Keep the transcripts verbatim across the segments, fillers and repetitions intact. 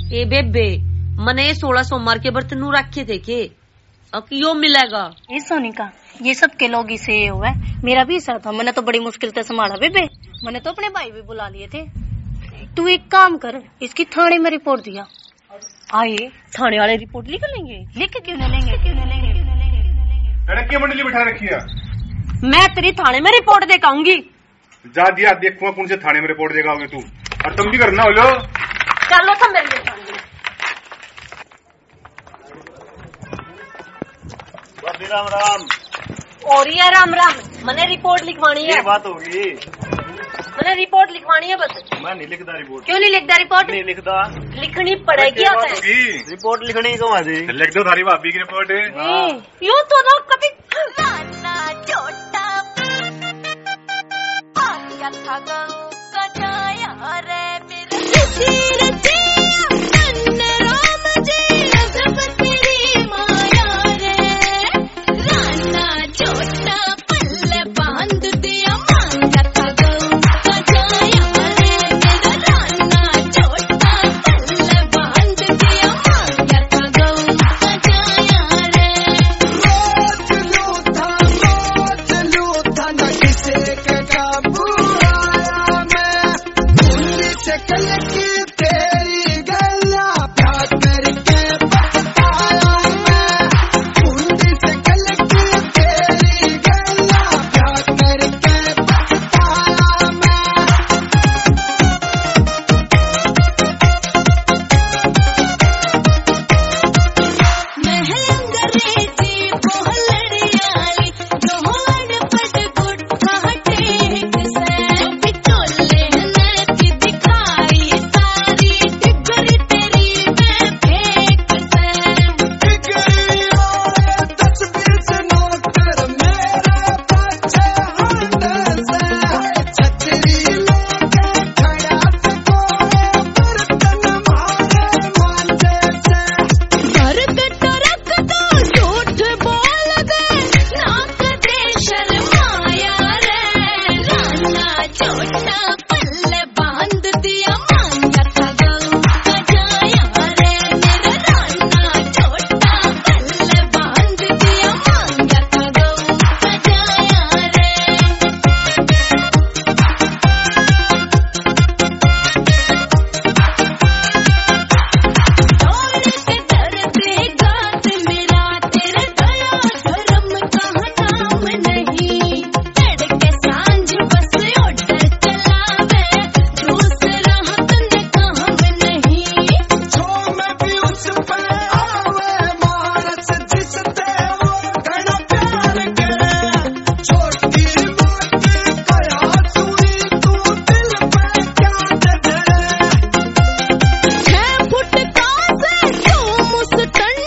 ए बेबे मने सोलह सोमवार के व्रत नू रखे थे के अब यो मिलेगा ये सोनिका ये सब के लोग इसे हुआ है। मेरा भी ऐसा था, मैंने तो बड़ी मुश्किल से संभाला बेबे। मैंने तो अपने भाई भी बुला लिए थे। तू एक काम कर, इसकी थाने में रिपोर्ट दिया। आए थाने वाले रिपोर्ट लिख लेंगे। लिख क्यों नहीं लेंगे, क्यों नहीं लेंगे, क्यों नहीं लेंगे। लड़की मंडली बिठा रखी है। मैं तेरी थाने में रिपोर्ट दे के आऊंगी। जा दिया, देखूंगा कौन से थाने में रिपोर्ट देगा तू। और तुम भी करना बोलो। चलो था मेरे लिए थाने में। राम राम। और ये राम राम। मैंने रिपोर्ट लिखवानी है। ये बात होगी। मैंने रिपोर्ट लिखवानी है बस। मैं नहीं लिखता रिपोर्ट। क्यों नहीं लिखता रिपोर्ट? नहीं लिखता। लिखनी पड़ेगी। रिपोर्ट लिखनी क्यों आजी? लिख दो थारी भाभी की रिपोर्ट। यूं तो ना कभी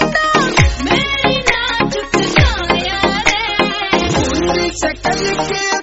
Second